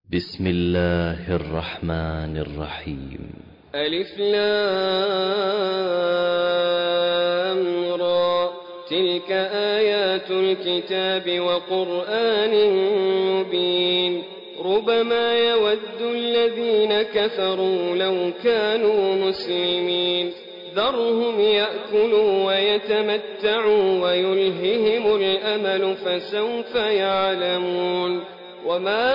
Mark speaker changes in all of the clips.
Speaker 1: بسم الله الرحمن الرحيم.
Speaker 2: ألف لام را، تلك آيات الكتاب وقرآن مبين. ربما يود الذين كفروا لو كانوا مسلمين. ذرهم يأكلوا ويتمتعوا ويلههم الأمل فسوف يعلمون. وما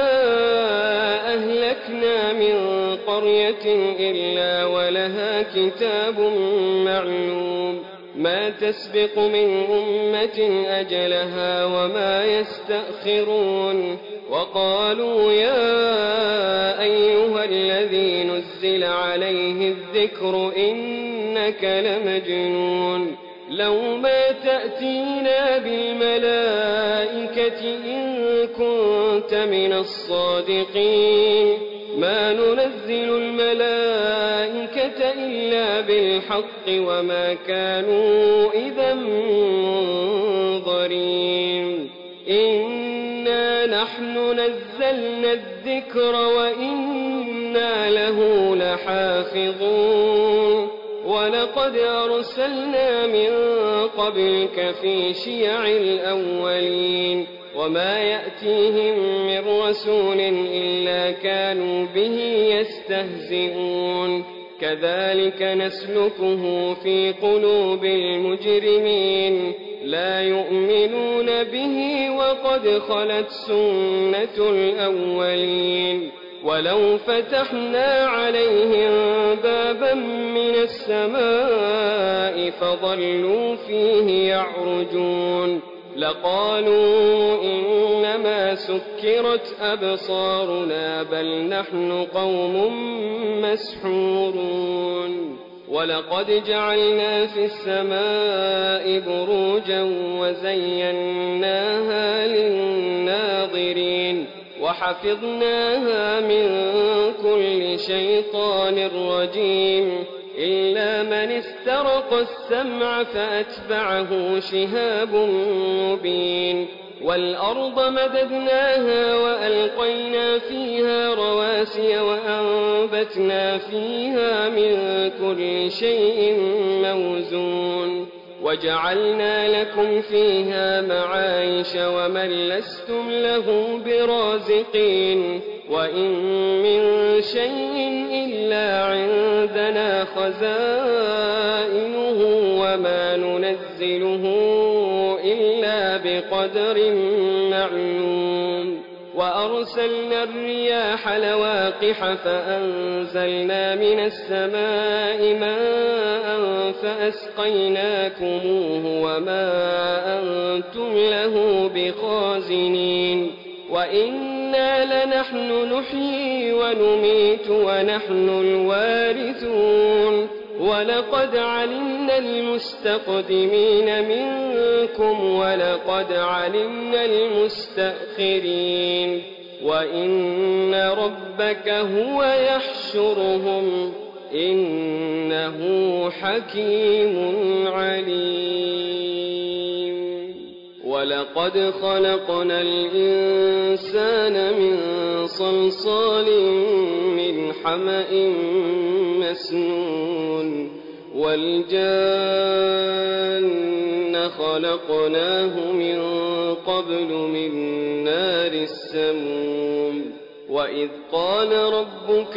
Speaker 2: أهلكنا من قرية إلا ولها كتاب معلوم، ما تسبق من أمة أجلها وما يستأخرون. وقالوا يا أيها الذي نزل عليه الذكر إنك لمجنون. لو ما تأتينا بالملائكة إن كنت من الصادقين. ما ننزل الملائكة إلا بالحق وما كانوا إذا منظرين. إنا نحن نزلنا الذكر وإنا له لحافظون. ولقد أرسلنا من قبلك في شيع الأولين وما يأتيهم من رسول إلا كانوا به يستهزئون. كذلك نسلكه في قلوب المجرمين، لا يؤمنون به وقد خلت سنة الأولين. ولو فتحنا عليهم بابا من السماء فظلوا فيه يعرجون لقالوا إنما سكرت أبصارنا بل نحن قوم مسحورون. ولقد جعلنا في السماء بروجا وزيناها للناظرين وحفظناها من كل شيطان رجيم إلا من استرق السمع فأتبعه شهاب مبين. والأرض مددناها وألقينا فيها رواسي وأنبتنا فيها من كل شيء موزون. وجعلنا لكم فيها معايش ومن لستم له برازقين. وإن من شيء إلا عندنا خزائنه وما ننزله إلا بقدر معلوم. وأرسلنا الرياح لواقح فأنزلنا من السماء ماء فأسقيناكموه وما أنتم له بخازنين. وإنا لنحن نحيي ونميت ونحن الوارثون. ولقد علمنا المستقدمين منكم ولقد علمنا المستأخرين. وإن ربك هو يحشرهم إنه حكيم عليم. ولقد خلقنا الإنسان من صلصال من حمأ مسنون. والجان خلقناه من قبل من نار السموم. وإذ قال ربك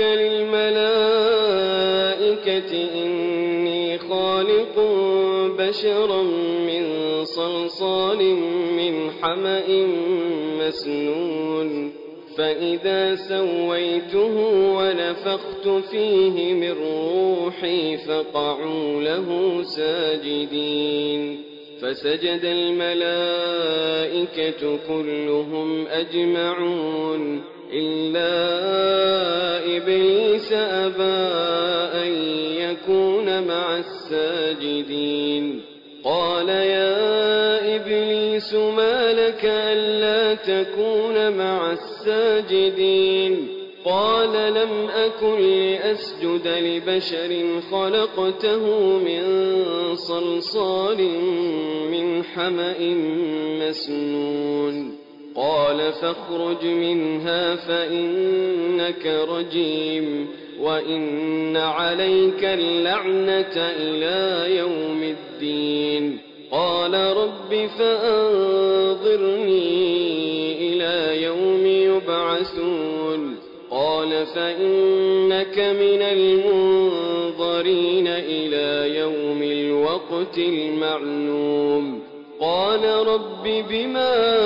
Speaker 2: للملائكة إني خالق بشرا من صلصال من حمأ مسنون. فإذا سويته ونفخت فيه من روحي فقعوا له ساجدين. فسجد الملائكة كلهم أجمعون إلا إبليس أبى أن يكون مع الساجدين. قال يا إبليس ما لك ألا تكون مع الساجدين؟ قال لم أكن لأسجد لبشر خلقته من صلصال من حمأ مسنون. قال فاخرج منها فإنك رجيم وإن عليك اللعنة إلى يوم الدين. قال رب فأنظرني إلى يوم يبعثون. قال فإنك من المنظرين إلى يوم الوقت المعلوم. قال رب بما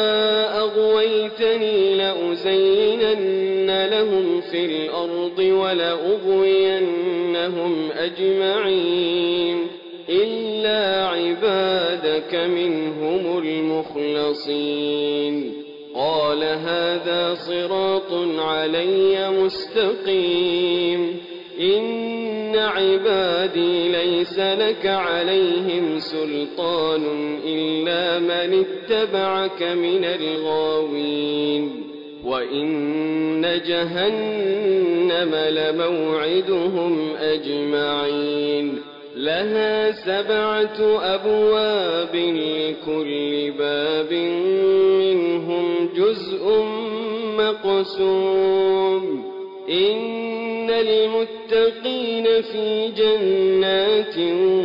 Speaker 2: أغويتني لأزينن لهم في الأرض ولأغوينهم أجمعين إلا عبادك منهم المخلصين. قال هذا صراط علي مستقيم. إن عبادي ليس لك عليهم سلطان إلا من اتبعك من الغاوين. وإن جهنم لموعدهم أجمعين. لها 7 أبواب لكل باب منهم جزء مقسوم. إن المتقين في جنات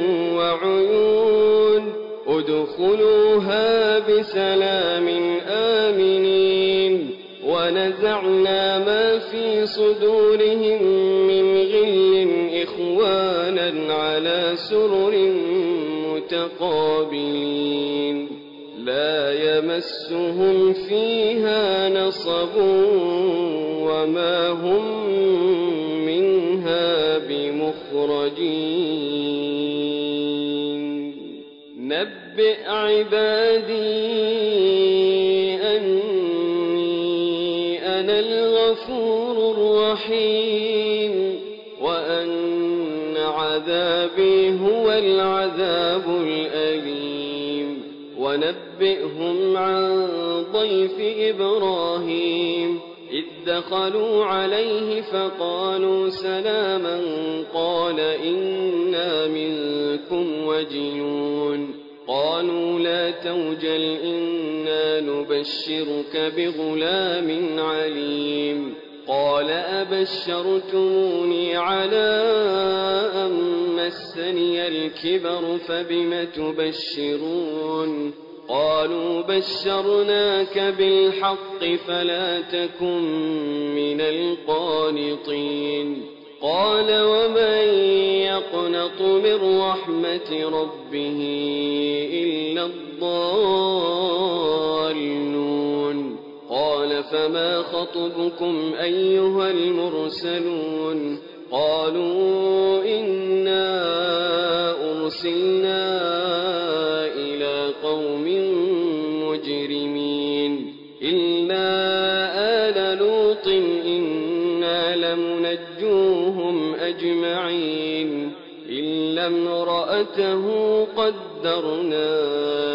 Speaker 2: وعيون. ادخلوها بسلام آمنين. ونزعنا ما في صدورهم من غل إخوانا على سرر متقابلين لا يمسهم فيها نصب وما هم منها بمخرجين. نبئ عبادي أني أنا الغفور الرحيم وأن عذابي هو العذاب الأليم. ونبئهم عن ضيف إبراهيم إذ دخلوا عليه فقالوا سلاما قال إنا منكم وجلون. قالوا لا توجل إنا نبشرك بغلام عليم. قال أبشرتموني على أن مسني الكبر فبم تبشرون. قالوا بشرناك بالحق فلا تكن من القانطين. قال ومن يقنط من رحمة ربه إلا الضالون. قال فما خطبكم أيها المرسلون. قالوا إنا أرسلنا إلى قوم مجرمين إلا آل لوط إنا لمنجوهم أجمعين إلا امرأته قدرنا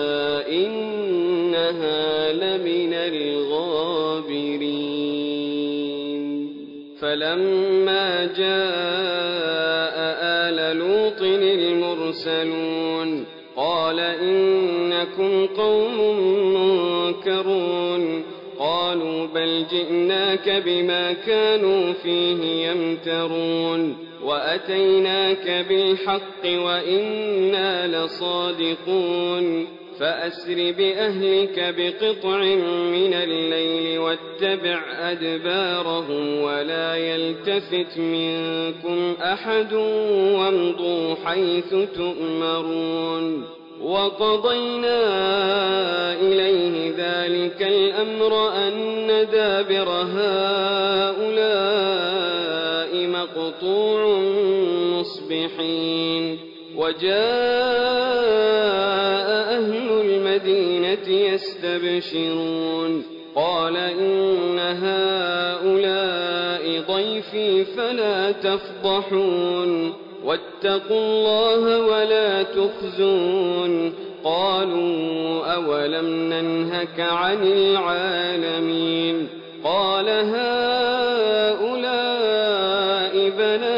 Speaker 2: إنها لمن الغابرين. فلما جاء آل لوط المرسلون قال إنكم قوم منكرون. قالوا بل جئناك بما كانوا فيه يمترون وأتيناك بالحق وإنا لصادقون. فأسر بأهلك بقطع من الليل واتبع أدبارهم ولا يلتفت منكم أحد وامضوا حيث تؤمرون. وقضينا إليه ذلك الأمر أن دابر هؤلاء مقطوع مصبحين. وجاء أهل المدينة يستبشرون قال إن هؤلاء ضيفي فلا تفضحون واتقوا الله ولا تخزون. قالوا أولم ننهك عن العالمين. قال هؤلاء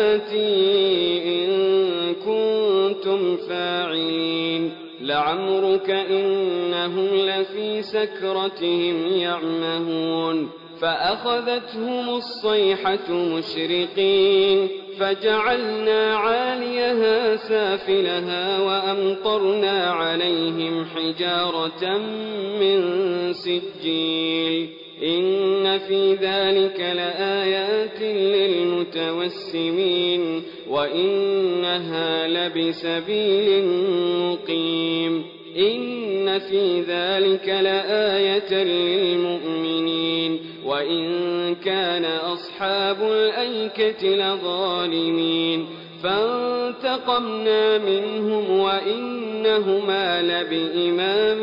Speaker 2: بناتي إن كنتم فاعلين. لعمرك ربك إنهم لفي سكرتهم يعمهون فأخذتهم الصيحة مشرقين فجعلنا عاليها سافلها وأمطرنا عليهم حجارة من سجيل إن في ذلك لآيات للمتوسمين وإنها لبسبيل مقيم إن في ذلك لآية للمؤمنين وإن كان أصحاب الأيكة لظالمين فانتقمنا منهم وإنهما لبإمام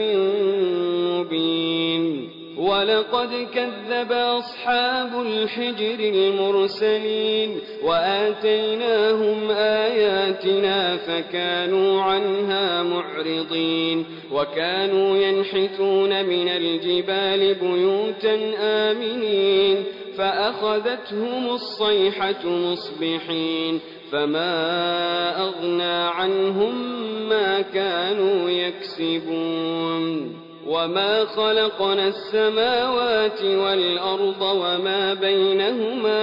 Speaker 2: مبين ولقد كذب أصحاب الحجر المرسلين وآتيناهم آياتنا فكانوا عنها معرضين وكانوا ينحتون من الجبال بيوتا آمنين فأخذتهم الصيحة مصبحين فما أغنى عنهم ما كانوا يكسبون وما خلقنا السماوات والأرض وما بينهما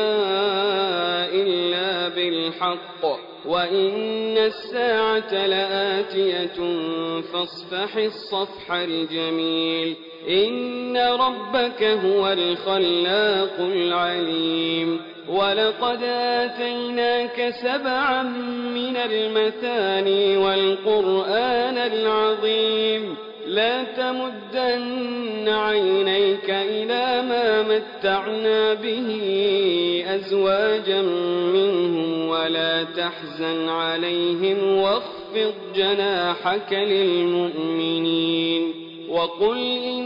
Speaker 2: إلا بالحق وإن الساعة لآتية فاصفح الصفح الجميل إن ربك هو الخلاق العليم ولقد آتيناك 7 من المثاني والقرآن العظيم لا تمدن عينيك إلى ما متعنا به أزواجا منهم ولا تحزن عليهم واخفض جناحك للمؤمنين وقل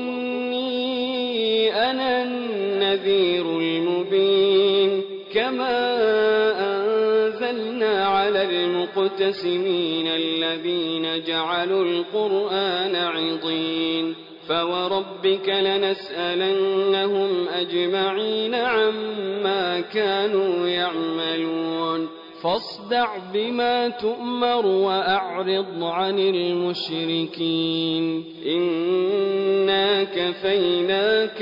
Speaker 2: إني أنا النذير المبين كما أنزلنا على المقتسمين الذين جعلوا القرآن عضين فوربك لنسألنهم أجمعين عما كانوا يعملون فاصدع بما تؤمر وأعرض عن المشركين إنا كفيناك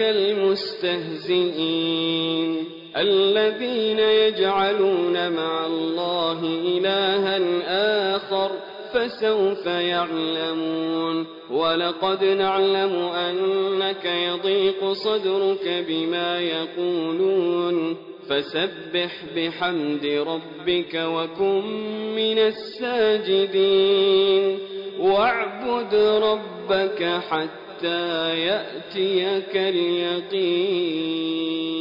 Speaker 2: المستهزئين الذين يجعلون مع الله إلها آخر فسوف يعلمون ولقد نعلم أنك يضيق صدرك بما يقولون فسبح بحمد ربك وكن من الساجدين واعبد ربك حتى يأتيك اليقين